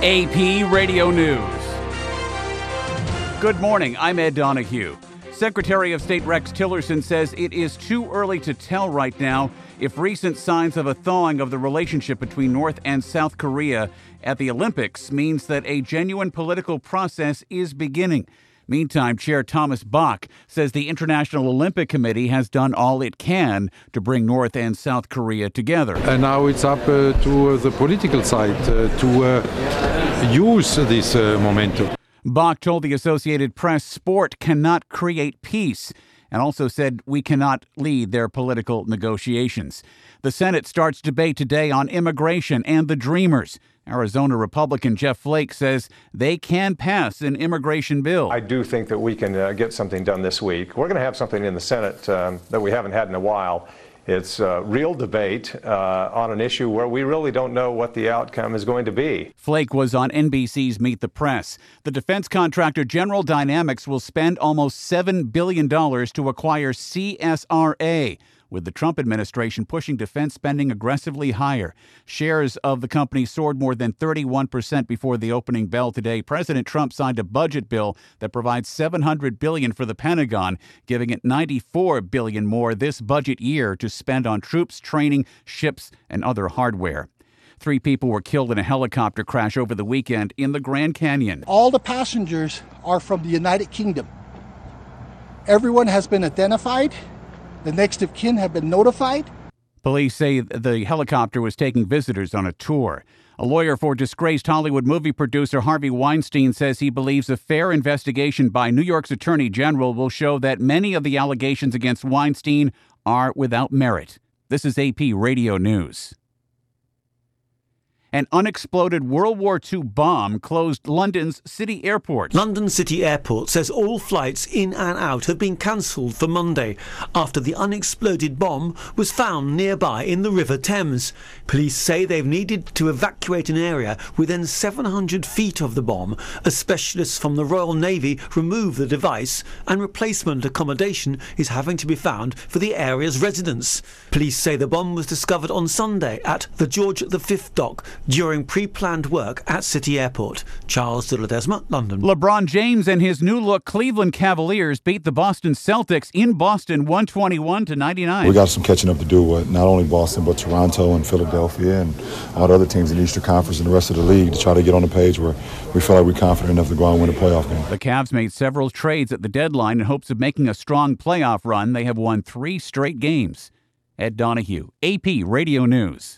AP Radio News. Good morning, I'm Ed Donahue. Secretary of State Rex Tillerson says it is too early to tell right now if recent signs of a thawing of the relationship between North and South Korea at the Olympics means that a genuine political process is beginning. Meantime, Chair Thomas Bach says the International Olympic Committee has done all it can to bring North and South Korea together. And now it's up to the political side to use this momentum. Bach told the Associated Press sport cannot create peace, and also said we cannot lead their political negotiations. The Senate starts debate today on immigration and the Dreamers. Arizona Republican Jeff Flake says they can pass an immigration bill. I do think that we can get something done this week. We're going to have something in the Senate that we haven't had in a while. It's a real debate on an issue where we really don't know what the outcome is going to be. Flake was on NBC's Meet the Press. The defense contractor General Dynamics will spend almost $7 billion to acquire CSRA, with the Trump administration pushing defense spending aggressively higher. Shares of the company soared more than 31% before the opening bell today. President Trump signed a budget bill that provides $700 billion for the Pentagon, giving it $94 billion more this budget year to spend on troops, training, ships, and other hardware. 3 people were killed in a helicopter crash over the weekend in the Grand Canyon. All the passengers are from the United Kingdom. Everyone has been identified. The next of kin have been notified. Police say the helicopter was taking visitors on a tour. A lawyer for disgraced Hollywood movie producer Harvey Weinstein says he believes a fair investigation by New York's Attorney General will show that many of the allegations against Weinstein are without merit. This is AP Radio News. An unexploded World War II bomb closed London's City Airport. London City Airport says all flights in and out have been cancelled for Monday after the unexploded bomb was found nearby in the River Thames. Police say they've needed to evacuate an area within 700 feet of the bomb. A specialist from the Royal Navy removed the device, and replacement accommodation is having to be found for the area's residents. Police say the bomb was discovered on Sunday at the George V dock during pre-planned work at City Airport. Charles de Ledesma, London. LeBron James and his new-look Cleveland Cavaliers beat the Boston Celtics in Boston 121-99. We got some catching up to do with not only Boston, but Toronto and Philadelphia and all the other teams in the Eastern Conference and the rest of the league to try to get on the page where we feel like we're confident enough to go out and win a playoff game. The Cavs made several trades at the deadline in hopes of making a strong playoff run. They have won 3 straight games. Ed Donahue, AP Radio News.